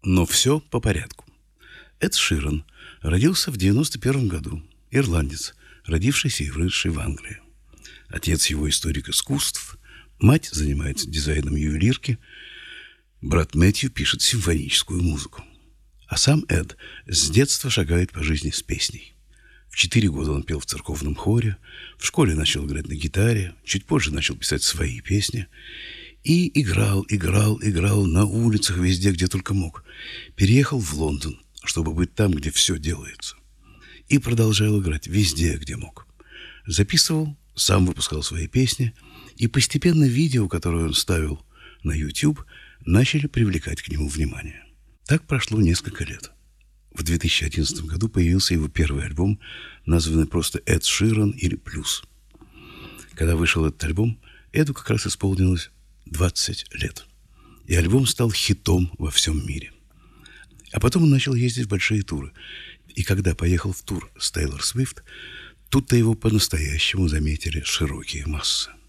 Но все по порядку. Эд Ширан родился в 91 году. Ирландец, родившийся и выросший в Англии. Отец его историк искусств, мать занимается дизайном ювелирки, брат Мэтью пишет симфоническую музыку. А сам Эд с детства шагает по жизни с песней. В 4 года он пел в церковном хоре, в школе начал играть на гитаре, чуть позже начал писать свои песни и играл на улицах везде, где только мог. Переехал в Лондон, чтобы быть там, где все делается. И продолжал играть везде, где мог. Записывал, сам выпускал свои песни, и постепенно видео, которые он ставил на YouTube, начали привлекать к нему внимание. Так прошло несколько лет. В 2011 году появился его первый альбом, названный просто «Эд Ширан» или «Плюс». Когда вышел этот альбом, Эду как раз исполнилось 20 лет. И альбом стал хитом во всем мире. А потом он начал ездить в большие туры. И когда поехал в тур с Тейлор Свифт, тут-то его по-настоящему заметили широкие массы.